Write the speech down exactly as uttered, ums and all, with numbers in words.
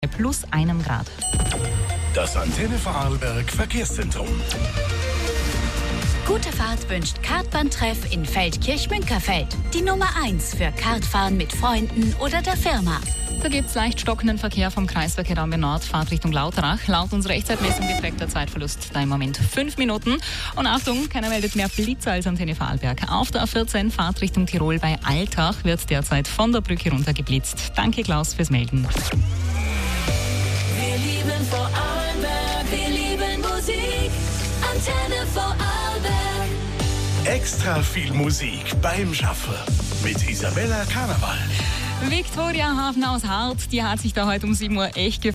plus einem Grad. Das Antenne Vorarlberg Verkehrszentrum. Gute Fahrt wünscht Kartbahntreff in Feldkirch-Münkerfeld. Die Nummer eins für Kartfahren mit Freunden oder der Firma. Da gibt es leicht stockenden Verkehr vom Kreisverkehr Rambe Nord, Fahrt Richtung Lauterach. Laut unserer Echtzeitmessung beträgt der Zeitverlust da im Moment fünf Minuten. Und Achtung, keiner meldet mehr Blitzer als Antenne Vorarlberg. Auf der A vierzehn, Fahrt Richtung Tirol bei Altach, wird derzeit von der Brücke runter geblitzt. Danke Klaus fürs Melden. Wir lieben Vorarlberg, wir lieben Musik. Antenne Vorarlberg. Extra viel Musik beim Schaffen mit Isabella Karneval. Viktoria Hafner aus Hart, die hat sich da heute um sieben Uhr echt gefreut.